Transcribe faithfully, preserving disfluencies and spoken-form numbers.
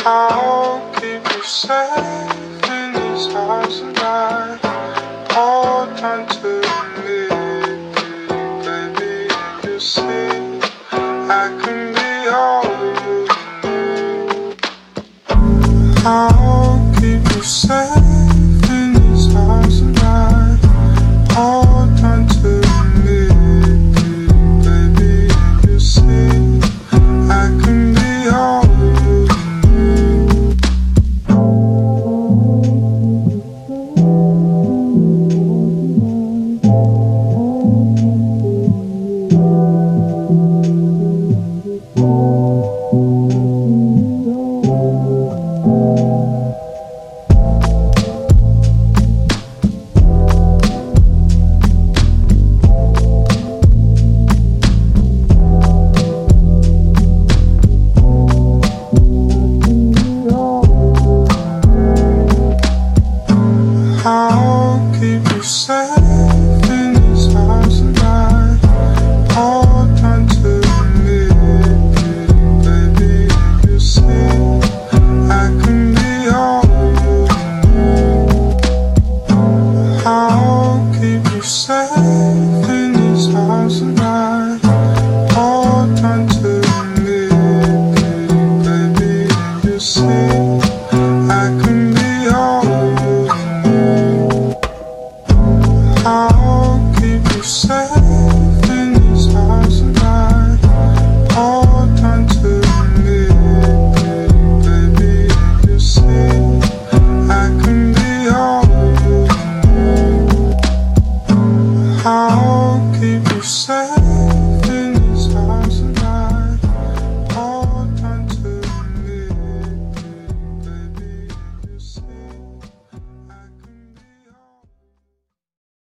I'll keep you safe in this house tonight. Hold on to me, baby, and you see I can be all you need. I'll keep you safe in this house tonight. Hold on to me, baby, and you see I can be all you need. I'll keep you safe in this house tonight. Hold on to me, baby, and you see